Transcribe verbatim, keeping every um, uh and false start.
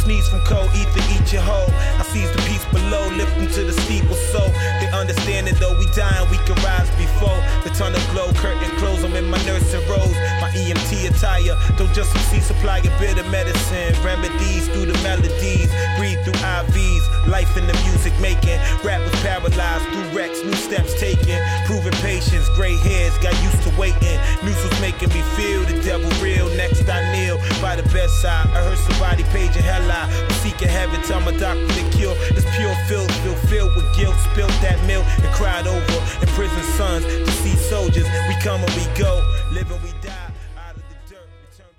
sneeze from cold ether, eat your hoe. I seize the peace below, lift them to the steeple so they understand it though we dying, we can rise before the tunnel glow, curtain close, I'm in my nursing robes, my E M T attire, don't just see supply a bit of medicine, remedies through the melodies, breathe through I Vs, life in the music making, rappers paralyzed through wrecks, new steps taken, proving patience, gray hairs, got used to waiting, news was making me feel the devil real, next I kneel by the bedside, I heard somebody paging hell I was seeking heaven, tell my doctor to cure, this pure filth, feel filled with guilt, spilled that milk and cried over, in prison sons to see soldiers, we come and we go, living we